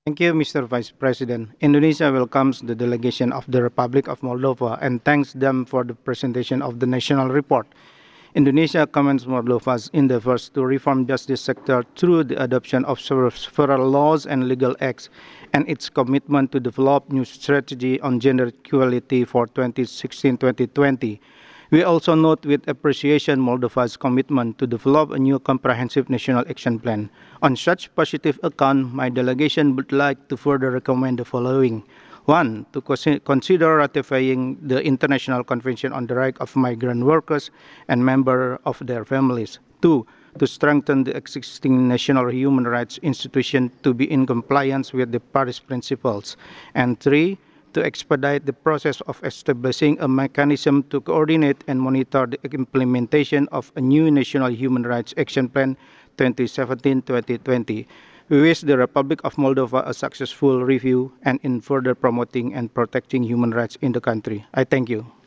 Thank you, Mr. Vice President. Indonesia welcomes the delegation of the Republic of Moldova and thanks them for the presentation of the national report. Indonesia commends Moldova's endeavors to reform justice sector through the adoption of several laws and legal acts and its commitment to develop new strategy on gender equality for 2016-2020. We also note with appreciation Moldova's commitment to develop a new comprehensive national action plan. On such positive account, my delegation would like to further recommend the following. One, to consider ratifying the International Convention on the Rights of Migrant Workers and Members of their Families. Two, to strengthen the existing national human rights institution to be in compliance with the Paris Principles. And three, to expedite the process of establishing a mechanism to coordinate and monitor the implementation of a new National Human Rights Action Plan 2017-2020. We wish the Republic of Moldova a successful review and in further promoting and protecting human rights in the country. I thank you.